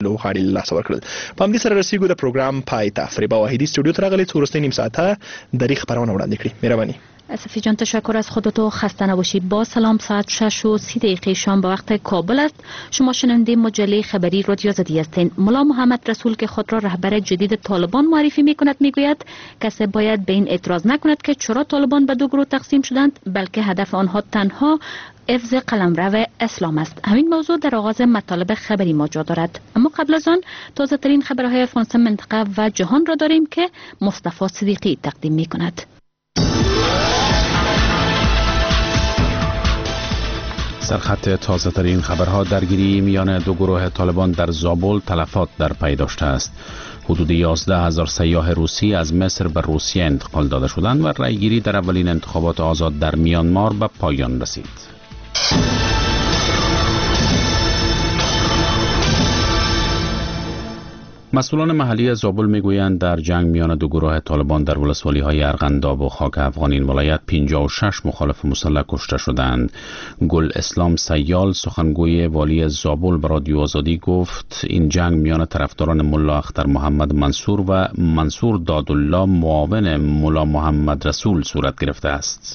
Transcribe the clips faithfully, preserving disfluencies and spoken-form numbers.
لوغاړي لاس ورکړل. په همدې سره رسیدو د پروګرام پای ته. فریبا واحدی استودیو ته راغلی، څو نیم ساعته د خبرونه وړاندې کړي. مهرباني. صفی جان تشکر از خودت و خسته نباشی. با سلام، ساعت شش و سی دقیقه شام به وقت کابل است. شما شنونده مجله خبری رادیو آزادی هستین. ملا محمد رسول که خود را رهبر جدید طالبان معرفی می کند می گوید کسی باید به این اعتراض نکند که چرا طالبان به دو گروه تقسیم شدند، بلکه هدف آنها تنها حفظ قلمرو اسلام است. همین موضوع در آغاز مطالب خبری ما جا دارد. اما قبل از آن تازه ترین خبرهای افغانستان، منطقه و جهان را داریم که مصطفی صدیقی تقدیم می کند. سرخط تازه ترین خبرها: درگیری میان دو گروه طالبان در زابل تلفات در پی داشته است. حدود یازده هزار سیاح روسی از مصر به روسیه انتقال داده شدند و رأیگیری در اولین انتخابات آزاد در میانمار به پایان رسید. مسئولان محلی زابل میگویند در جنگ میان دو گروه طالبان در ولسوالی‌های ارغنداب و خاک افغان این ولایت پنجاه و شش مخالف مسلح کشته شدند. گل اسلام سیال، سخنگوی والی زابل، به رادیو آزادی گفت این جنگ میان طرفداران ملا اختر محمد منصور و منصور دادالله معاون ملا محمد رسول صورت گرفته است.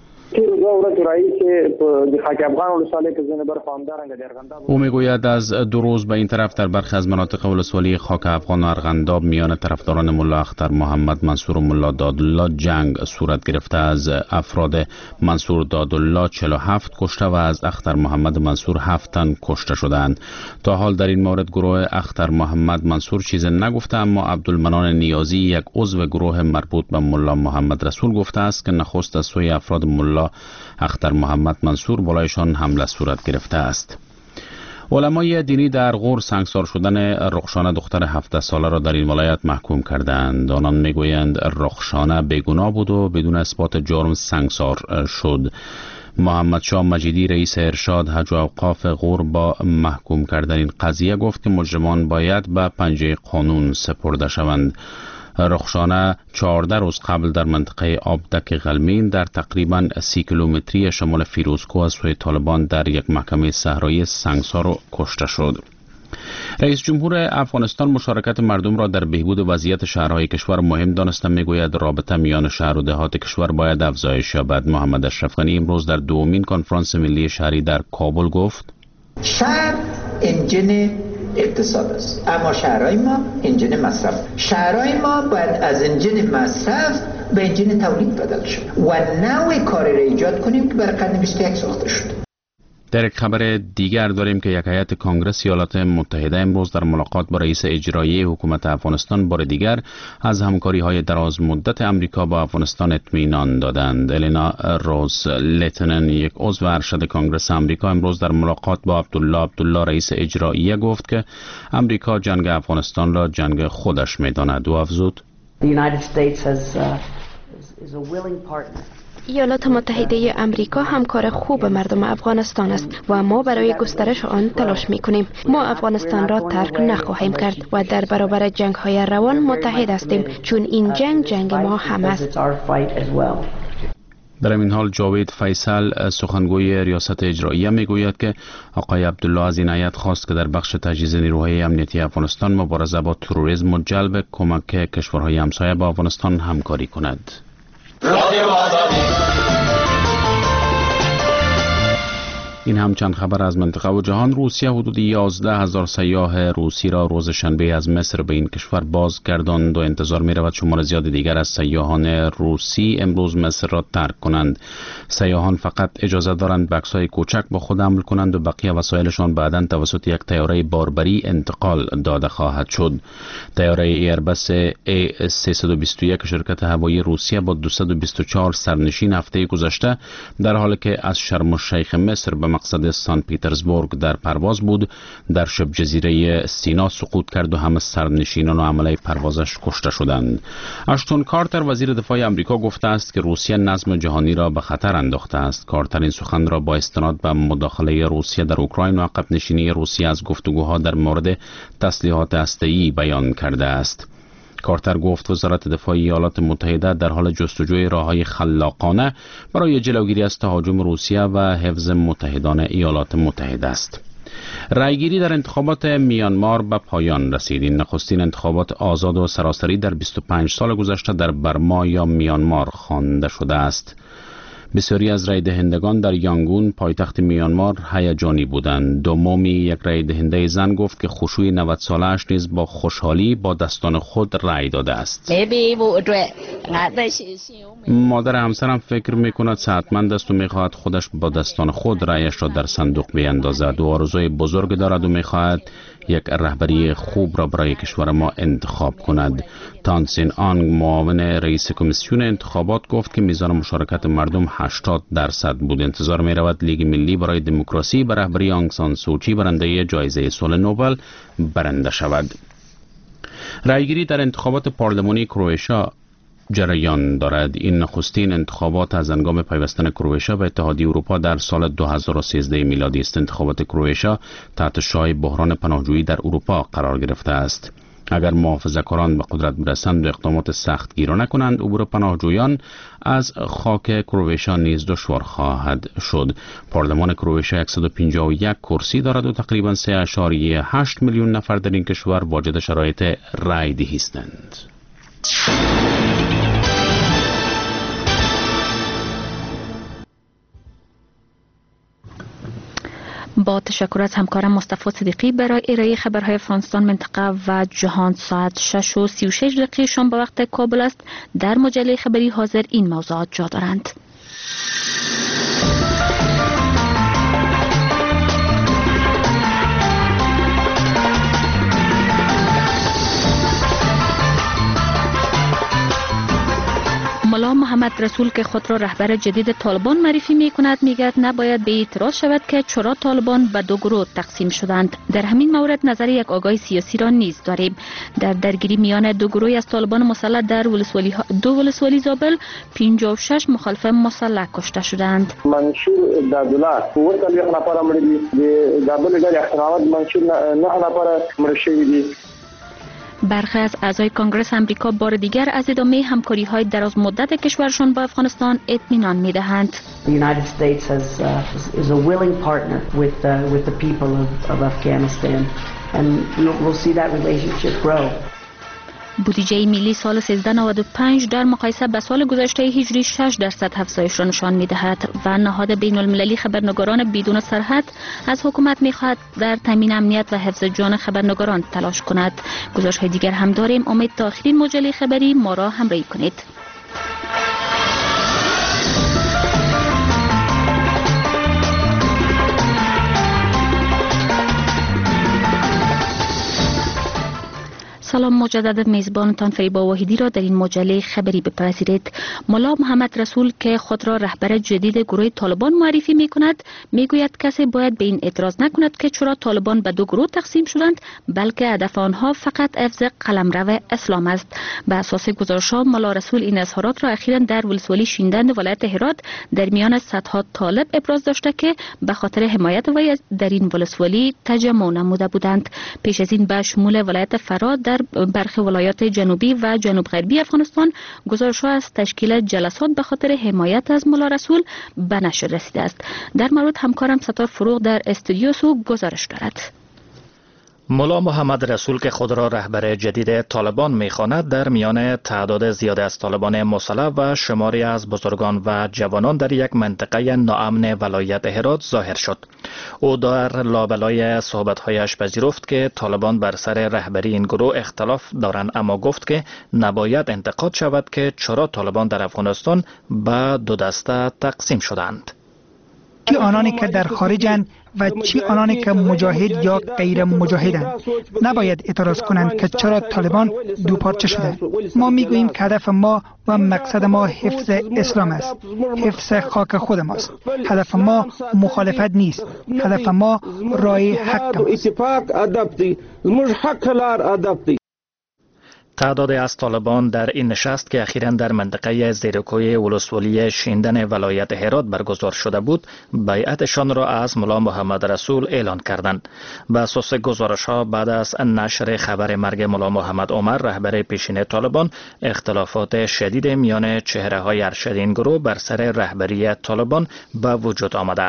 او میگوید از دو روز به این طرف در برخی از مناطق ولسوالی خاک افغان و ارغنداب میان طرفداران ملا اختر محمد منصور و ملا دادالله جنگ صورت گرفته. از افراد منصور دادالله چهل و هفت کشته و از اختر محمد منصور هفت تن کشته شدند. تا حال در این مورد گروه اختر محمد منصور چیزی نگفته، اما عبدالمنان نیازی، یک عضو گروه مربوط به ملا محمد رسول، گفته است که نخست از سوی افراد ملا اختر محمد منصور بالایشان حمله صورت گرفته است. علمای دینی در غور سنگسار شدن رخشانه دختر هفده ساله را در این ولایت محکوم کردند. آنان میگویند رخشانه بیگناه بود و بدون اثبات جرم سنگسار شد. محمد شاه مجیدی، رئیس ارشاد حج و اوقاف غور، با محکوم کردن این قضیه گفت که مجرمان باید به پنجه قانون سپرده شوند. رخشانه چهارده روز قبل در منطقه آبدک غلمین در تقریباً سی کیلومتری شمال فیروزکوه از سوی طالبان در یک محکمه صحرایی سنگسار و کشته شد. رئیس جمهور افغانستان مشارکت مردم را در بهبود وضعیت شهرهای کشور مهم دانسته. میگوید رابطه میان شهر و دهات کشور باید افزایش یابد. محمد اشرف غنی امروز در دومین کنفرانس ملی شهری در کابل گفت شهر انجن اقتصاد است، اما شهرهای ما انجن مصرف. شهرهای ما باید از انجن مصرف به انجن تولید بدل شد و نوع کاری را ایجاد کنیم که برای قرن بیست و یک ساخته شد. در یک خبر دیگر داریم که یک هیئت کنگره ایالات متحده امروز در ملاقات با رئیس اجرایی حکومت افغانستان بار دیگر از همکاری‌های دراز مدت امریکا با افغانستان اطمینان دادند. الینا روز لیتنن، یک عضو ارشد کنگره امریکا، امروز در ملاقات با عبدالله عبدالله رئیس اجرایی گفت که امریکا جنگ افغانستان را جنگ خودش می‌داند. و افزود ایالات متحده امریکا همکار خوب مردم افغانستان است و ما برای گسترش آن تلاش می کنیم. ما افغانستان را ترک نخواهیم کرد و در برابر جنگ های روان متحد هستیم، چون این جنگ جنگ ما هم است. در این حال جاوید فیصل، سخنگوی ریاست اجراییه، میگوید که آقای عبدالله از این هیئت خواست که در بخش تجهیز نیروهای امنیتی افغانستان مبارزه با تروریسم و جلب کمک کشورهای همسایه با افغانستان همکاری کند. این هم چند خبر از منطقه و جهان. روسیه حدود یازده هزار سیاح روسی را روز شنبه از مصر به این کشور بازگرداند و انتظار می رود شمار زیاد دیگر از سیاحان روسی امروز مصر را ترک کنند. سیاحان فقط اجازه دارند بکس‌های کوچک با خود حمل کنند و بقیه وسایلشان بعداً توسط یک طیاره باربری انتقال داده خواهد شد. طیاره ایربس ای سیصد و بیست و یک شرکت هوایی روسیه با دویست و بیست و چهار سرنشین هفته گذشته در حالی که از شرم الشیخ مصر به مقصد سان پیترزبورگ در پرواز بود در شبه جزیره سینا سقوط کرد و همه سرنشینان و عمله پروازش کشته شدند. اشتون کارتر وزیر دفاع آمریکا گفته است که روسیه نظم جهانی را به خطر انداخته است. کارتر این سخن را با استناد به مداخله روسیه در اوکراین و عقب نشینی روسیه از گفتگوها در مورد تسلیحات هسته‌ای بیان کرده است. کارتر گفت وزارت دفاع ایالات متحده در حال جستجوی راه‌های خلاقانه برای جلوگیری از تهاجم روسیه و حفظ متحدان ایالات متحده است. رایگیری در انتخابات میانمار به پایان رسید. این نخستین انتخابات آزاد و سراسری در بیست و پنج سال گذشته در برما یا میانمار خوانده شده است. بسیاری از رای دهندگان در یانگون پایتخت میانمار هیجانی بودند. دومومی، یک رای دهنده زن، گفت که خشوی نود ساله‌اش نیز با خوشحالی با دستان خود رای داده است. مادر همسرم فکر می‌کند صحتمند است و می‌خواهد خودش با دستان خود رایش را در صندوق بیندازد و آرزوی بزرگ دارد و می‌خواهد یک رهبری خوب را برای کشور ما انتخاب کند. تانسین آنگ، معاون رئیس کمیسیون انتخابات، گفت که میزان مشارکت مردم هشتاد درصد بود. انتظار می رود لیگ ملی برای دموکراسی به رهبری آنگ سان سوچی، برنده جایزه صلح نوبل، برنده شود. رایگیری در انتخابات پارلمانی کرواتیا جریان دارد. این نخستین انتخابات از هنگام پیوستن کرواتیا به اتحادیه اروپا در سال دو هزار و سیزده میلادی است. انتخابات کرواتیا تحت شعاع بحران پناهجویی در اروپا قرار گرفته است. اگر محافظه‌کاران به قدرت برسند و اقدامات سخت گیرانه کنند، عبور پناهجویان از خاک کرواتیا نیز دشوار خواهد شد. پارلمان کرواتیا صد و پنجاه و یک کرسی دارد و تقریباً سه اشاریه هشت میلیون نفر در این کشور واجد شرایط رای دهی هستند. با تشکر از همکارم مصطفی صدیقی برای ارائه خبرهای افغانستان، منطقه و جهان. ساعت شش و سی و شش دقیقه شام به وقت کابل است. در مجله خبری حاضر این موضوعات جا دارند. ملا محمد رسول که خود را رهبر جدید طالبان معرفی می کند، می گوید نباید به اعتراض شود که چرا طالبان به دو گروه تقسیم شدند. در همین مورد نظر یک آگاه سیاسی را نیز داریم. در درگیری میان دو گروه از طالبان مسلح در ولسوالی دو ولسوالی زابل، پنجاه و شش مخالف مسلح کشته شدند. منشور د عبدالله ورته یک نفر مړ دي، د زابل ډېر احترامات منشور نه نفر مړ شوي دي. برخی از اعضای کنگره امریکا بار دیگر از ادامه همکاری های دراز مدت کشورشان با افغانستان اطمینان می دهند. The United States has uh, is a willing partner with uh, with the people of, of Afghanistan, and we'll, we'll see that relationship grow. بودجه ملی سال سیزده نود و پنج در مقایسه به سال گذشته هجری شش درصد افزایش را نشان می‌دهد و نهاد بین المللی خبرنگاران بدون سرحد از حکومت می‌خواهد در تامین امنیت و حفظ جان خبرنگاران تلاش کند. گزارش‌های دیگر هم داریم. امید تا آخرین مجله خبری ما را همراهی کنید. سلام، مجدد میزبانتان فریبا واحدی را در این مجله خبری بپذیرید. ملا محمد رسول که خود را رهبر جدید گروه طالبان معرفی می کند، می گوید کسی باید به این اعتراض نکند که چرا طالبان به دو گروه تقسیم شدند، بلکه هدف آنها فقط حفظ قلمرو اسلام است. به اساس گزارش‌ها ملا رسول این اظهارات را اخیراً در ولسوالی شیندند ولایت هرات در میان صدها طالب ابراز داشته که به خاطر حمایت وی در این ولسوالی تجمع نموده بودند. پیش از این به شمول ولایت فرا در برخی ولایات جنوبی و جنوب غربی افغانستان گزارش‌ها از تشکیل جلسات به خاطر حمایت از ملا رسول به نشر رسیده است. در مورد همکارم ستار فروغ در استودیو سو گزارش دارد. ملا محمد رسول که خود را رهبر جدید طالبان می‌خواند، در میان تعداد زیاد از طالبان مسلح و شماری از بزرگان و جوانان در یک منطقه ناامن ولایت هرات ظاهر شد. او در لابلای صحبت‌هایش پذیرفت که طالبان بر سر رهبری این گروه اختلاف دارند، اما گفت که نباید انتقاد شود که چرا طالبان در افغانستان به دو دسته تقسیم شدند. چی آنانی که در خارجند و چی آنانی که مجاهد یا غیر مجاهدند نباید اعتراض کنند که چرا طالبان دو پارچه شده. ما میگوییم که هدف ما و مقصد ما حفظ اسلام است، حفظ خاک خود ماست. هدف ما مخالفت نیست، هدف ما رای حق است. تعدادی از طالبان در این نشست که اخیراً در منطقه زیرکوی ولسوالی شیندن ولایت هرات برگزار شده بود، بیعتشان را از ملا محمد رسول اعلان کردند. به اساس گزارش‌ها بعد از نشر خبر مرگ ملا محمد عمر رهبر پیشین طالبان، اختلافات شدید میان چهره‌های ارشد این گروه بر سر رهبری طالبان به وجود آمده است.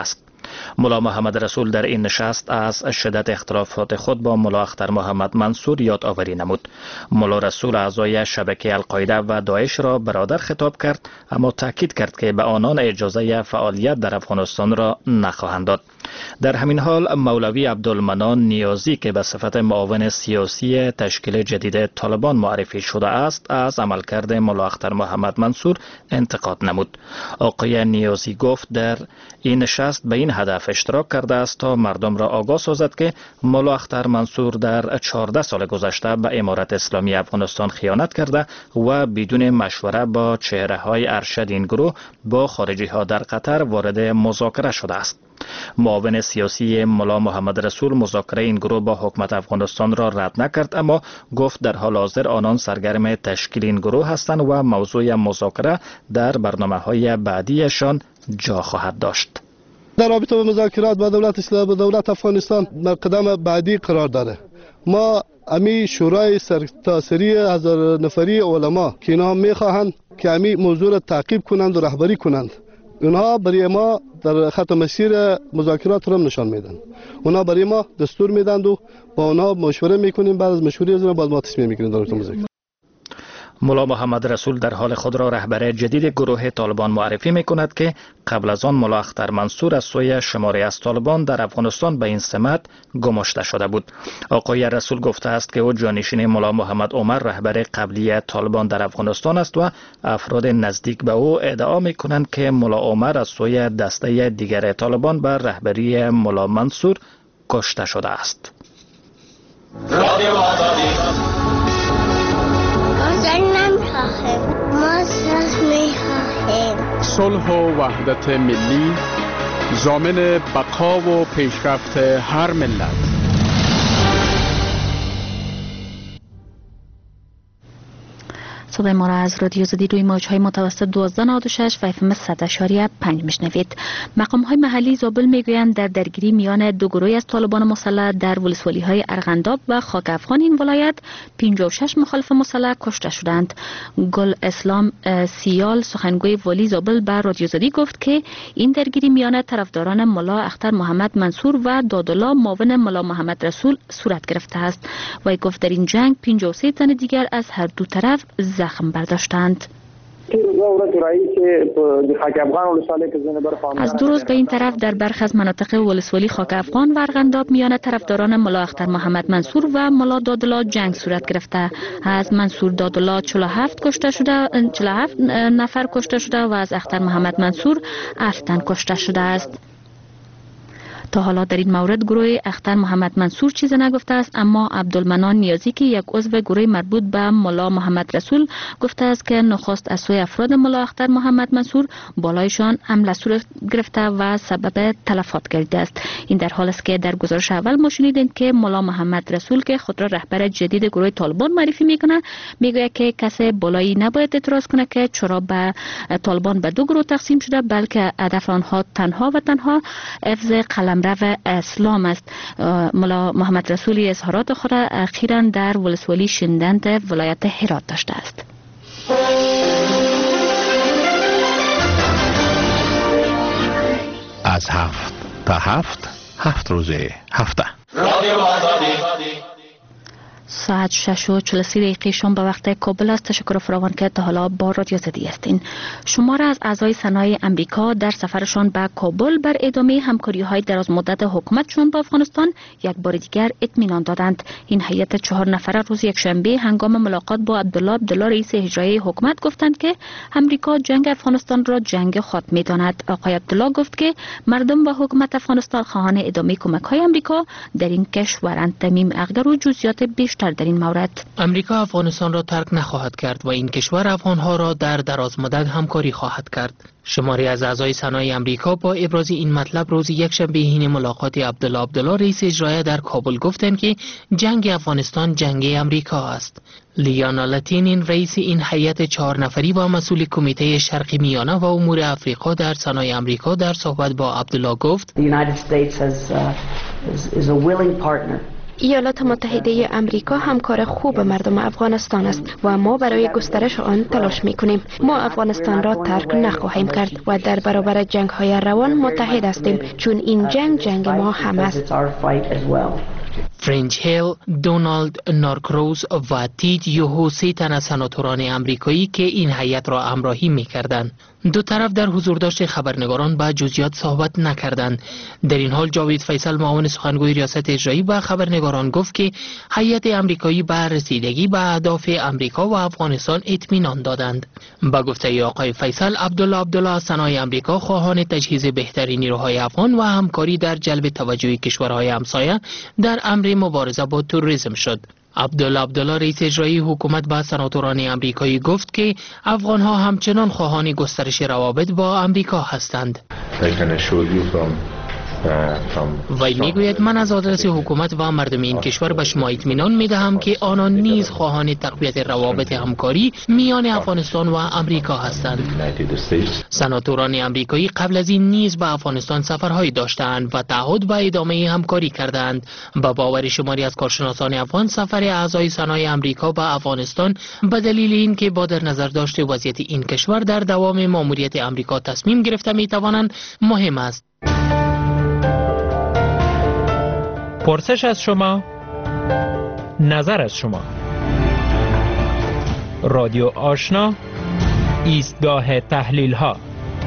ملا محمد رسول در این نشست از شدت اختلافات خود با ملا اختر محمد منصور یادآوری نمود. ملا رسول اعضای شبکه القاعده و داعش را برادر خطاب کرد، اما تاکید کرد که به آنان اجازه فعالیت در افغانستان را نخواهند داد. در همین حال مولوی عبدالمنان نیازی که به صفت معاون سیاسی تشکیل جدید طالبان معرفی شده است، از عملکرد ملا اختر محمد منصور انتقاد نمود. آقای نیازی گفت در این نشست به این هدف اشتراک کرده است تا مردم را آگاه سازد که ملا اختر منصور در چهارده سال گذشته به امارت اسلامی افغانستان خیانت کرده و بدون مشوره با چهره های ارشد این گروه با خارجی ها در قطر وارد مذاکره شده است. معاون سیاسی ملا محمد رسول مذاکره این گروه با حکومت افغانستان را رد نکرد، اما گفت در حال حاضر آنان سرگرم تشکیل این گروه هستند و موضوع مذاکره در برنامه‌های بعدیشان جا خواهد داشت. در رابطه با مذاکرات با دولت اسلام و دولت افغانستان در قدم بعدی قرار داره. ما امی شورای سرتاسری هزار نفری علما که اینا میخواهند که امی موضوع را تعقیب کنند و رهبری کنند، اونها برای ما در خط مسیر مذاکرات را نشان میدن. اونها برای ما دستور میدن و با اونها مشوره میکنیم، بعد از مشوره از اونها بعد ما تصمیم میگیریم در رابطه مذاکرات. ملا محمد رسول در حال خود را رهبر جدید گروه طالبان معرفی می کند که قبل از آن ملا اختر منصور از سوی شماری از طالبان در افغانستان به این سمت گماشته شده بود. آقای رسول گفته است که او جانشین ملا محمد عمر رهبر قبلی طالبان در افغانستان است و افراد نزدیک به او ادعا می کنند که ملا عمر از سوی دسته دیگر طالبان بر رهبری ملا منصور کشته شده است. ما صلح می‌خواهیم. صلح و وحدت ملی ضامن بقا و پیشرفت هر ملت. صدای ما را از رادیو زدی روی موج‌های متوسط دوازده نود و شش و اف ام صد اشاریه پنج میشنوید. مقام‌های محلی زابل میگویند در درگیری میان دو گروه از طالبان مسلح در ولسوالی‌های ارغنداب و خاک افغان این ولایت پنجاه و شش مخالف مسلح کشته شدند. گل اسلام سیال سخنگوی والی زابل به رادیو زدی گفت که این درگیری میان طرفداران ملا اختر محمد منصور و دادالله معاون ملا محمد رسول صورت گرفته است و گفت در این جنگ پنجاه و سه تن دیگر از هر دو طرف زخم برداشتند. از دو روز به این طرف در برخی از مناطق ولسوالی خاک افغان و ارغنداب میان طرفداران ملا اختر محمد منصور و ملا دادالله جنگ صورت گرفته. از منصور دادالله چهل و هفت کشته شده چهل و هفت نفر کشته شده و از اختر محمد منصور هفت تن کشته شده است. تا حالا در این مورد گروه اختر محمد منصور چیزی نگفته است، اما عبدالمنان نیازی که یک عضو گروه مربوط به ملا محمد رسول گفته است که نخست از سوی افراد ملا اختر محمد منصور بالایشان حمله صورت گرفته و سبب تلفات گردیده است. این در حال است که در گزارش اول ما شنیدیم که ملا محمد رسول که خود را رهبر جدید گروه طالبان معرفی میکنه میگوید که کسی بالایی نباید اعتراض کنه که چرا به طالبان به دو گروه تقسیم شده، بلکه هدف آنها تنها و تنها حفظ قلمرو اسلام است. ملا محمد رسولی اظهارات خود اخیراً در ولسوالی شندند ولایت هرات داشته است. از هفت تا هفت هفت روزه هفته ساعت شش و چهل و سه دقیقه شام به وقت کابل است. تشکر فراوان که تا حالا با رادیو زدی هستین. شمار از اعضای سنای امریکا در سفرشان به کابل بر ادامه همکاری‌های دراز مدت حکومتشان با افغانستان یک بار دیگر اطمینان دادند. این هیئت چهار نفره روز یکشنبه هنگام ملاقات با عبدالله عبدالله رئیس اجرایی حکومت گفتند که امریکا جنگ افغانستان را جنگ خود می‌داند. آقای عبدالله گفت که مردم و حکومت افغانستان خواهان ادامه کمک‌های امریکا در این کشورند. تمیم اقدر و جزئیات بیشتر در این مورد. امریکا افغانستان را ترک نخواهد کرد و این کشور افغانها را در دراز مدت همکاری خواهد کرد. شماری از اعضای سنای امریکا با ابراز این مطلب روز یکشنبه حین ملاقات عبدالله عبدالله رئیس اجرایی در کابل گفتند که جنگ افغانستان جنگ امریکا است. لیانا لاتینین رئیس این هیئت چهار نفری با مسئول کمیته شرق میانه و امور افریقا در سنای امریکا در صحبت با عبدالله گفت: The United States has, uh, is, is a willing partner ایالات متحده آمریکا همکار خوب مردم افغانستان است و ما برای گسترش آن تلاش میکنیم. ما افغانستان را ترک نخواهیم کرد و در برابر جنگ های روان متحد هستیم، چون این جنگ جنگ ما هم است. فرنج هیل، دونالد نارکروز و تید یوهو سه تن از سناتوران امریکایی که این هیئت را همراهی می‌کردند. دو طرف در حضورداشت خبرنگاران به جزئیات صحبت نکردند. در این حال جاوید فیصل، معاون سخنگوی ریاست اجرایی، به خبرنگاران گفت که هیئت امریکایی به رسیدگی به اهداف امریکا و افغانستان اطمینان دادند. با گفته آقای فیصل، عبدالله عبدالله از ثنای امریکا خواهان تجهیز بهترین نیروهای افغان و همکاری در جلب توجه کشورهای همسایه در امر مبارزه با تروریسم شد. عبدالله عبدالله رئیس اجرایی حکومت به سناتوران امریکایی گفت که افغان ها همچنان خواهان گسترش روابط با امریکا هستند. وی میگوید من از آدرس حکومت و مردم این کشور به شما اطمینان میدهم که آنان نیز خواهان تقویت روابط همکاری میان افغانستان و امریکا هستند. سناتوران امریکایی قبل از این نیز به افغانستان سفرهایی داشتند و تعهد به ادامه همکاری کردند. با باور شماری از کارشناسان افغان، سفر اعضای سنای امریکا به افغانستان به دلیل اینکه با در نظر داشته وضعیت این کشور در دوام ماموریت امریکا تصمیم گرفته میتوانند مهم است. پرسش از شما، نظر از شما. رادیو آشنا، ایستگاه تحلیل ها.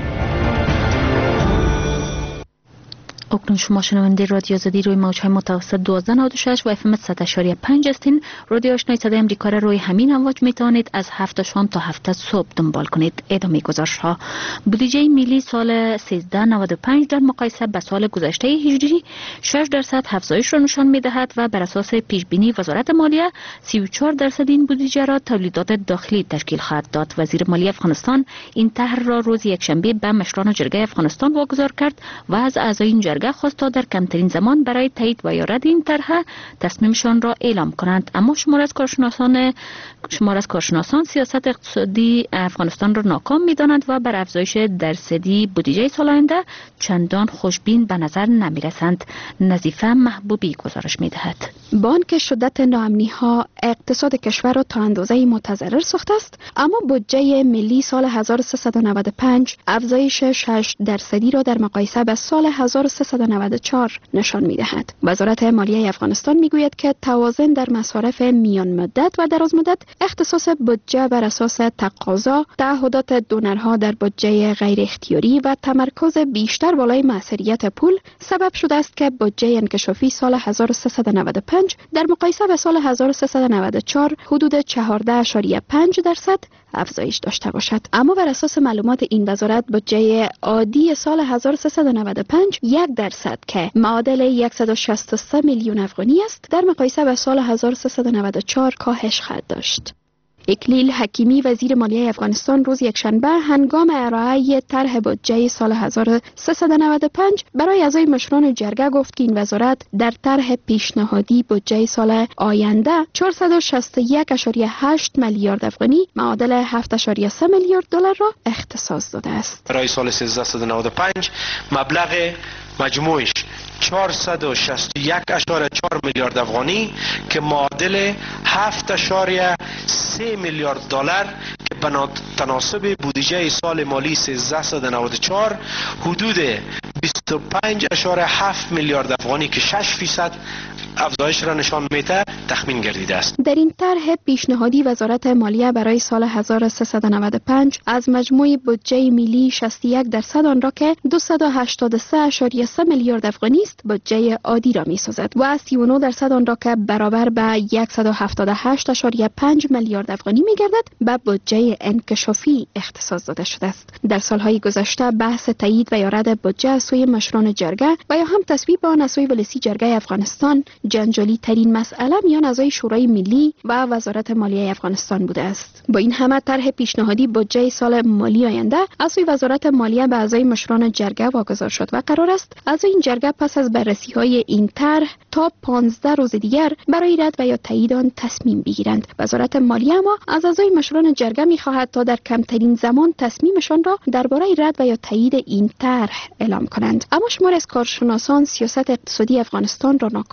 اکنون شما شنونده رادیو آزادی روی موج‌های متوسط دوازده نود و شش و اف ام صد و شش و پنج هستین. رادیو آشنای صدای آمریکا را روی همین امواج میتوانید از هفت شام تا هفت صبح دنبال کنید. ادامه گزارش ها. بودجه ملی سال سیزده نود و پنج در مقایسه با سال گذشته هجری شش درصد افزایش را نشان میدهد و بر اساس پیش بینی وزارت مالیه سی و چهار درصد این بودجه را تولیدات داخلی تشکیل خواهد داد. وزیر مالیه افغانستان این طرح را روز یکشنبه به مشران جرگه افغانستان واگذار کرد و از اعضای این جرگه خواست تا در کمترین زمان برای تایید و یا رد این طرح تصمیمشان را اعلام کنند. اما شمار از کارشناسان شمار از کارشناسان سیاست اقتصادی افغانستان را ناکام می‌دانند و بر افزایش درصدی بودجه سال آینده چندان خوشبین به نظر نمی‌رسند. نظیفه محبوبی گزارش می‌دهد. بانک شدت ناامنی‌ها اقتصاد کشور را تا اندازه‌ای متضرر ساخته است، اما بودجه ملی سال هزار و سیصد و نود و پنج افزایش شش درصدی را در مقایسه با سال هزار و سیصد و نود و چهار نشان می‌دهد. وزارت مالیه افغانستان می‌گوید که توازن در مصارف میان مدت و دراز مدت، اختصاص بودجه بر اساس تقاضا، تعهدات دونرها در بودجه غیر اختیاری و تمرکز بیشتر بالای موثریت پول سبب شده است که بودجه انکشافی سال هزار و سیصد و نود و پنج در مقایسه با سال هزار و سیصد و نود و چهار حدود چهارده و پنج درصد افزایش داشته باشد. اما بر اساس معلومات این وزارت بودجه عادی سال هزار و سیصد و نود و پنج یک درصد که معادل صد و شصت و سه میلیون افغانی است در مقایسه با سال هزار و سیصد و نود و چهار کاهش خواهد داشت. اکلیل حکیمی وزیر مالیه افغانستان روز یکشنبه هنگام ارائه طرح بودجه سال هزار و سیصد و نود و پنج برای اعضای مشران جرگه گفت که این وزارت در طرح پیشنهادی بودجه سال آینده چهارصد و شصت و یک و هشت میلیارد افغانی معادل هفت و سه میلیارد دلار را اختصاص داده است. برای سال سیزده نود و پنج مبلغ مجموعش چهارصد و شصت و یک و چهار میلیارد افغانی که معادل هفت و سه میلیارد دلار که به تناسب بودجه سال مالی سیزده نود و چهار حدود بیست و پنج و هفت میلیارد افغانی که شش فیصد افزایش را نشان میده تخمین گردیده است. در این طرح پیشنهادی وزارت مالیه برای سال هزار و سیصد و نود و پنج از مجموع بودجه ملی شصت و یک درصد آن را که دویست و هشتاد و سه و سه میلیارد افغانی است بودجه عادی را میسازد و سی و نه درصد آن را که برابر به صد و هفتاد و هشت و پنج میلیارد افغانی میگردد به بودجه انکشافی اختصاص داده شده است. در سالهای گذشته بحث تایید و یا رد بودجه از سوی مشران جرگه و یا هم تصویب آن از سوی ولسی جرگه افغانستان جنجالی ترین مسئله میان اعضای شورای ملی و وزارت مالیه افغانستان بوده است. با این همه طرح پیشنهادی بودجه سال مالی آینده از سوی وزارت مالیه به اعضای مشران جرگه واگذار شد و قرار است اعضای این جرگه پس از بررسی های این طرح تا پانزده روز دیگر برای رد و یا تایید آن تصمیم بگیرند. وزارت مالیه اما از اعضای مشران جرگه می‌خواهد تا در کمترین زمان تصمیمشان را درباره رد و یا تایید این طرح اعلام کنند. اما شمار از کارشناسان سیاست اقتصادی افغانستان را ناکام می‌دانند.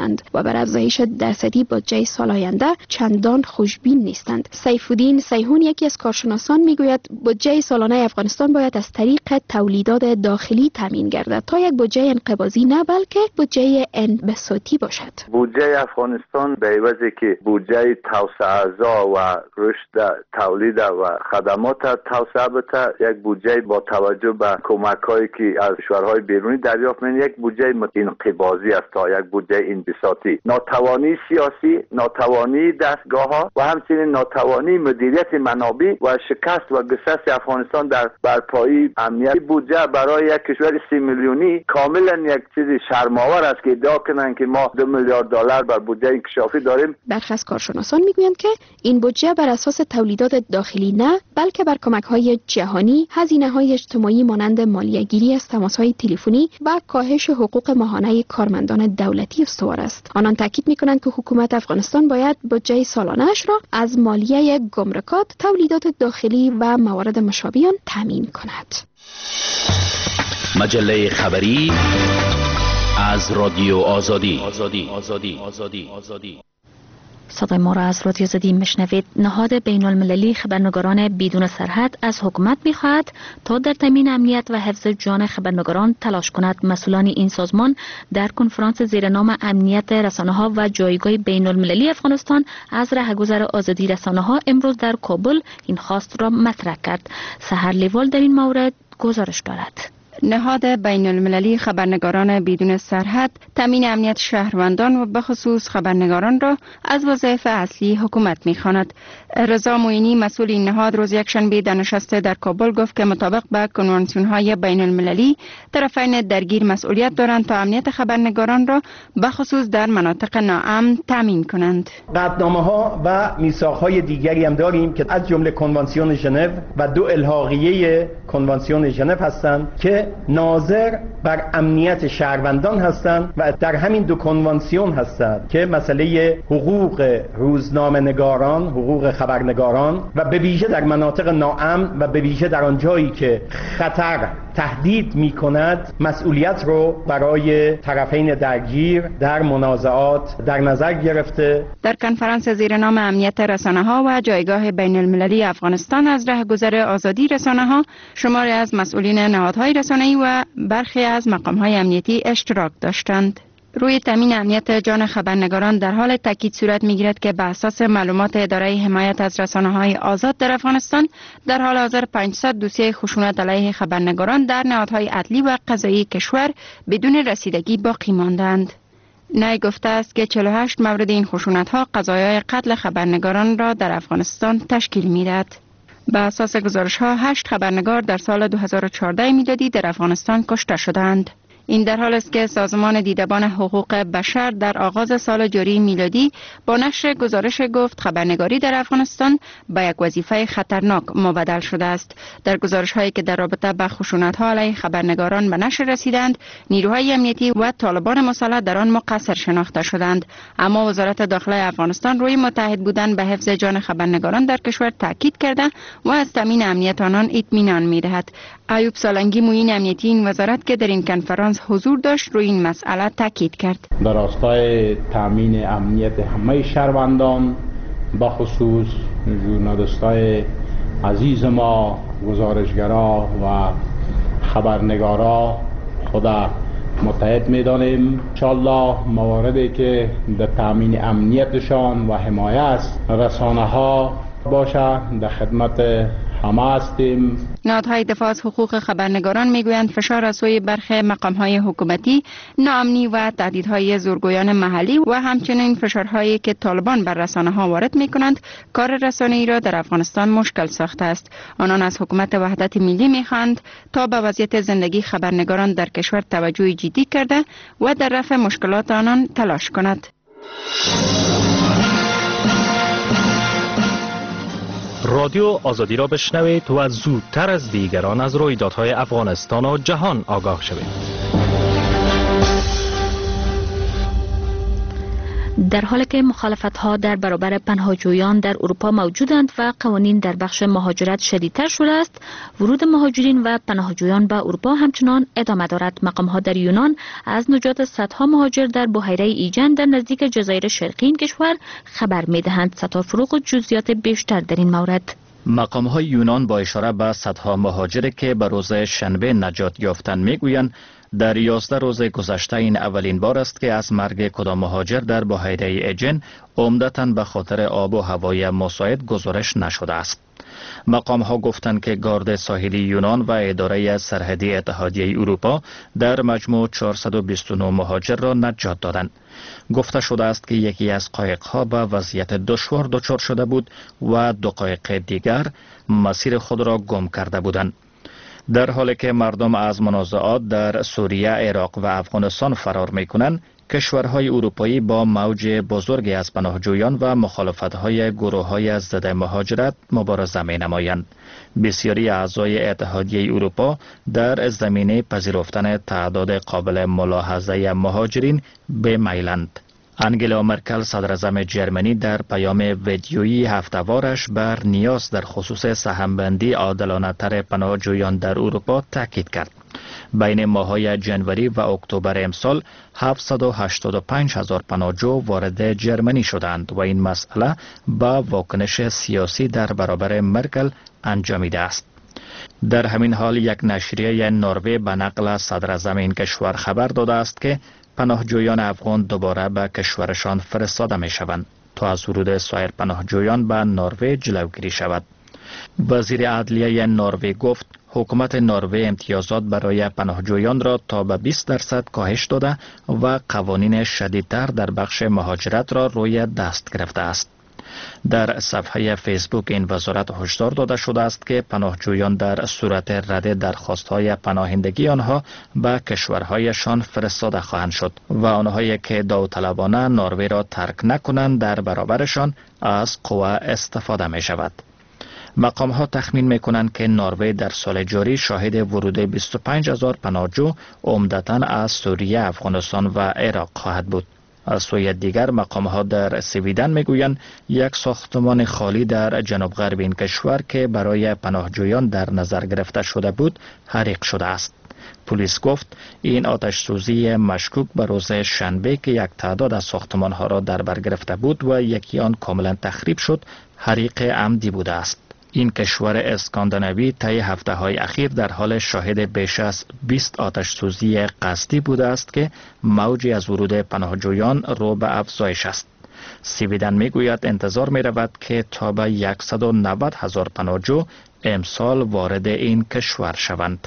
کنند و بر افزایش درصدی بودجه سال آینده چندان خوشبین نیستند. سیفالدین سیحون یکی از کارشناسان میگوید بودجه سالانه افغانستان باید از طریق تولیدات داخلی تامین گردد تا یک بودجه انقباضی نه بلکه بودجه انبساطی باشد. بودجه افغانستان به عوضی که بودجه توسعه و رشد تولید و خدمات توسعه بده، یک بودجه با توجه به کمک‌هایی که از کشورهای بیرونی دریافت می‌کنند، یک بودجه انقباضی است تا یک بودجه انبساطی. ناتوانی سیاسی، ناتوانی دستگاه‌ها و همچنین ناتوانی مدیریت منابع و شکست و گسست افغانستان در برپایی امنیت بودجه برای یک کشور سی میلیونی کاملا یک چیز شرم‌آور است که ادعا کنند که ما دو میلیارد دلار بر بودجه انکشافی داریم. برخی از کارشناسان میگویند که این بودجه بر اساس تولیدات داخلی نه بلکه بر کمک‌های جهانی، هزینه‌های اجتماعی مانند مالیه‌گیری از تماس‌های تلفنی و کاهش حقوق ماهانه کارمندان دولتی استوار است. آنان تاکید می‌کنند که حکومت افغانستان باید بودجه سالانه‌اش را از مالیه گمرکات، تولیدات داخلی و موارد مشابه آن تامین کند. مجله خبری از رادیو آزادی. آزادی آزادی آزادی آزادی صدای ما را از رادیو آزادی میشنوید. نهاد بین المللی خبرنگاران بدون سرحد از حکومت میخواهد تا در تامین امنیت و حفظ جان خبرنگاران تلاش کند. مسئولان این سازمان در کنفرانس زیر نام امنیت رسانه ها و جایگاه بین المللی افغانستان از رهگذر آزادی رسانه ها امروز در کابل این خواست را مطرح کرد. سحر لیوال در این مورد گزارش دارد. نهاد بین المللی خبرنگاران بدون سرحد تامین امنیت شهروندان و به خصوص خبرنگاران را از وظایف اصلی حکومت می‌خواند. رضا معینی مسئول این نهاد روز یکشنبه در نشست در کابل گفت که مطابق با کنوانسیون‌های بین المللی طرفین درگیر مسئولیت دارند تا امنیت خبرنگاران را به خصوص در مناطق ناامن تامین کنند. قطعنامه‌ها و میثاق‌های دیگری هم داریم که از جمله کنوانسیون ژنو و دو الحاقیه کنوانسیون ژنو هستند که ناظر بر امنیت شهروندان هستند و در همین دو کنوانسیون هستند که مسئله حقوق روزنامه‌نگاران، حقوق خبرنگاران و به ویژه در مناطق ناامن و به ویژه در آن جایی که خطر تهدید می کند مسئولیت رو برای طرفین درگیر در منازعات در نظر گرفته. در کنفرانس زیر نام امنیت رسانه ها و جایگاه بین المللی افغانستان از رهگذر آزادی رسانه ها شماری از مسئولین نهادهای رسانه‌ای و برخی از مقام‌های امنیتی اشتراک داشتند. روی تامین امنیت جان خبرنگاران در حال تاکید صورت می‌گیرد که به اساس معلومات اداره حمایت از رسانه‌های آزاد در افغانستان در حال حاضر پانصد دوسیه خشونت علیه خبرنگاران در نهادهای عدلی و قضایی کشور بدون رسیدگی باقی ماندند. نای گفته است که چهل و هشت مورد این خشونت‌ها قضایای قتل خبرنگاران را در افغانستان تشکیل می‌دهد. به اساس گزارش‌ها هشت خبرنگار در سال دو هزار و چهارده میلادی در افغانستان کشته شدند. این در حال است که سازمان دیدبان حقوق بشر در آغاز سال جاری میلادی با نشر گزارش گفت خبرنگاری در افغانستان به یک وظیفه خطرناک مبدل شده است. در گزارش هایی که در رابطه با خشونت ها علیه خبرنگاران به نشر رسیدند، نیروهای امنیتی و طالبان مسلح در آن مقصر شناخته شدند، اما وزارت داخله افغانستان روی متحد بودن به حفظ جان خبرنگاران در کشور تاکید کرده و از تامین امنیت آنان اطمینان می‌دهد. ایوب سالنگی معین امنیتی این وزارت که در این کنفرانس حضور داشت روی این مسئله تاکید کرد. در راستای تامین امنیت همه شهروندان به خصوص ژورنالیستای عزیز ما، گزارشگرا و خبرنگارا خدا متحد می‌دانیم. انشالله مواردی که در تامین امنیتشان و حمایت رسانه‌ها باشه در خدمت همه هستیم. نهادهای دفاع از حقوق خبرنگاران میگویند فشار از سوی برخی مقام‌های حکومتی، ناامنی و تهدیدهای زورگویان محلی و همچنین فشارهایی که طالبان بر رسانه‌ها وارد می‌کنند کار رسانه‌ای را در افغانستان مشکل ساخته است. آنان از حکومت وحدت ملی می‌خواهند تا به وضعیت زندگی خبرنگاران در کشور توجه جدی کرده و در رفع مشکلات آنان تلاش کند. رادیو آزادی را بشنوید و زودتر از دیگران از رویدادهای افغانستان و جهان آگاه شوید. در حالی که مخالفت‌ها در برابر پناهجویان در اروپا موجودند و قوانین در بخش مهاجرت شدیدتر شده است، ورود مهاجرین و پناهجویان به اروپا همچنان ادامه دارد. مقام‌ها در یونان از نجات صدها مهاجر در بحیره ایجن در نزدیک جزایر شرقی این کشور خبر می‌دهند. ستا فروغ جزئیات بیشتر در این مورد. مقام‌های یونان با اشاره به صدها مهاجری که به روز شنبه نجات یافتند میگویند در یازده روز گذشته این اولین بار است که از مرگ کدام مهاجر در بحیره ایجن عمدتاً به خاطر آب و هوای مساعد گزارش نشده است. مقام ها گفتند که گارد ساحلی یونان و اداره سرحدی اتحادیه اروپا در مجموع چهارصد و بیست و نه مهاجر را نجات دادند. گفته شده است که یکی از قایق ها به وضعیت دشوار دچار شده بود و دو قایق دیگر مسیر خود را گم کرده بودند. در حالی که مردم از منازعات در سوریه، عراق و افغانستان فرار می‌کنند، کشورهای اروپایی با موج بزرگی از پناهجویان و مخالفت‌های گروه‌های ضد مهاجرت مبارزه می‌نمایند. بسیاری اعضای اتحادیه اروپا در زمینه پذیرفتن تعداد قابل ملاحظه مهاجرین به میلند. انگلا مرکل صدراعظم جرمنی در پیام ویدیویی هفته‌وارش بر نیاز در خصوص سهمبندی عادلانه‌تر پناهجویان در اروپا تاکید کرد. بین ماه‌های جنوری و اکتبر امسال هفتصد و هشتاد و پنج هزار پناهجو وارد جرمنی شدند و این مسئله با واکنش سیاسی در برابر مرکل انجامیده است. در همین حال یک نشریه نروژ به نقل صدراعظم این کشور خبر داده است که پناهجویان افغان دوباره به کشورشان فرستاده می شوند تا از ورود سایر پناهجویان به نروژ جلوگیری شود. وزیر عدلیه نروژ گفت حکومت نروژ امتیازات برای پناهجویان را تا به بیست درصد کاهش داده و قوانین شدیدتر در بخش مهاجرت را روی دست گرفته است. در صفحه فیسبوک این وزارت هشدار داده شده است که پناهجویان در صورت رد درخواست‌های پناهندگی آنها به کشورهایشان فرستاده خواهند شد و آنهایی که داوطلبانه نروژ را ترک نکنند در برابرشان از قوا استفاده می شود. مقام ها تخمین می کنند که نروژ در سال جاری شاهد ورود بیست و پنج هزار پناهجو عمدتاً از سوریه، افغانستان و عراق خواهد بود. از سوی دیگر مقام ها در سویدن میگویند یک ساختمان خالی در جنوب غرب این کشور که برای پناهجویان در نظر گرفته شده بود حریق شده است. پلیس گفت این آتش سوزی مشکوک به روز شنبه که یک تعداد از ساختمان ها را در بر گرفته بود و یکی آن کاملا تخریب شد حریق عمدی بوده است. این کشور اسکاندیناوی طی هفته های اخیر در حال شاهد بیش از بیست آتش سوزی قصدی بوده است که موجی از ورود پناهجویان رو به افزایش است. سویدن میگوید انتظار می رود که تا به صد و نود هزار پناهجو امسال وارد این کشور شوند.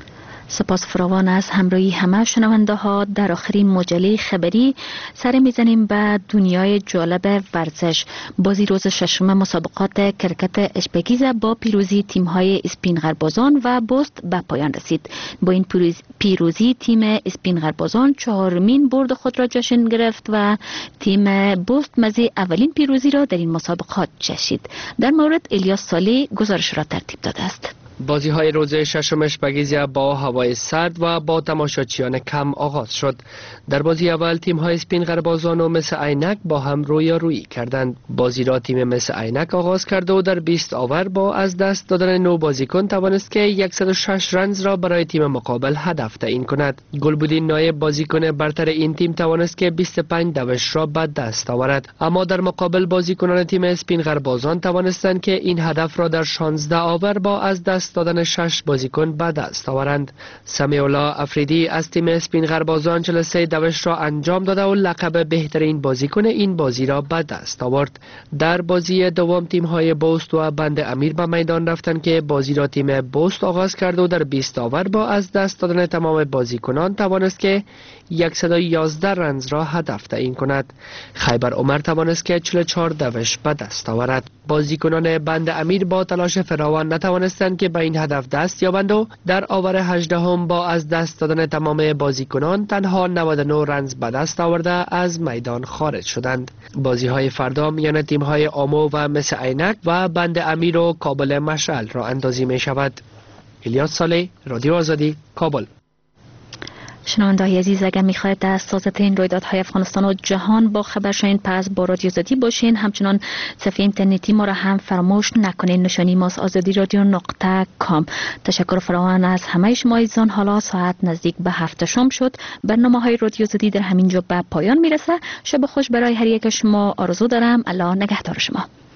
سپاس فراوان از همراهی همه شنونده ها. در آخرین مجله خبری سر میزنیم به دنیای جالب ورزش. بازی روز ششم مسابقات کرکت اشپگیزه با پیروزی تیم های اسپینغربازان و بست به پایان رسید. با این پیروزی تیم اسپینغربازان چهارمین برد خود را جشن گرفت و تیم بست مزه اولین پیروزی را در این مسابقات چشید. در مورد الیاس سالی گزارش را ترتیب داده است. بازی های روز ششم اشپگیزه با هوای سرد و با تماشاچیان کم آغاز شد. در بازی اول تیم های اسپینغربازان و مس عینک با هم رویارویی کردند. بازی را تیم مس عینک آغاز کرد و در بیست آور با از دست دادن نو بازیکن توانست که صد و شش رنز را برای تیم مقابل هدف تعیین کند. گلبودین نایب بازیکن برتر این تیم توانست که بیست و پنج دوش را به دست آورد، اما در مقابل بازیکنان تیم اسپینغربازان توانستند که این هدف را در شانزده آور با از دست دادن شش بازیکن به دست آورند. سمیولا افریدی از تیم اسپینغربازان چهل و سه دوش را انجام داده و لقب بهترین بازیکن این بازی را به دست آورد. در بازی دوم تیم های بست و بند امیر به میدان رفتند که بازی را تیم بست آغاز کرد و در بیست آور با از دست دادن تمام بازیکنان توانست که صد و یازده رنز را هدف تعیین کند. خیبر عمر توانست که چهل و چهار دوش به دست آورد. بازیکنان بند امیر با تلاش فراوان نتوانستند که به این هدف دست یابند و در آور هجدهم با از دست دادن تمام بازیکنان تنها نود و نه رنز به دست آورده از میدان خارج شدند. بازی های فردا میان تیم های آمو و مس عینک و بند امیر و کابل مشعل را اندازی می شود. الیاس سالی، رادیو آزادی، کابل. شنونده‌های عزیز، اگر می‌خواهید از تازه‌ترین رویدادهای افغانستان و جهان با خبر شوین، پس با رادیو آزادی باشین. همچنان صفحه اینترنتی ما را هم فراموش نکنین. نشانی ماست آزادی رادیو نقطه کام. تشکر فراوان از همه شما عزیزان. حالا ساعت نزدیک به هفت شام شد. برنامه‌های رادیو آزادی در همین جا به پایان میرسه. شب خوش برای هر یک شما آرزو دارم. الله نگهدار شما.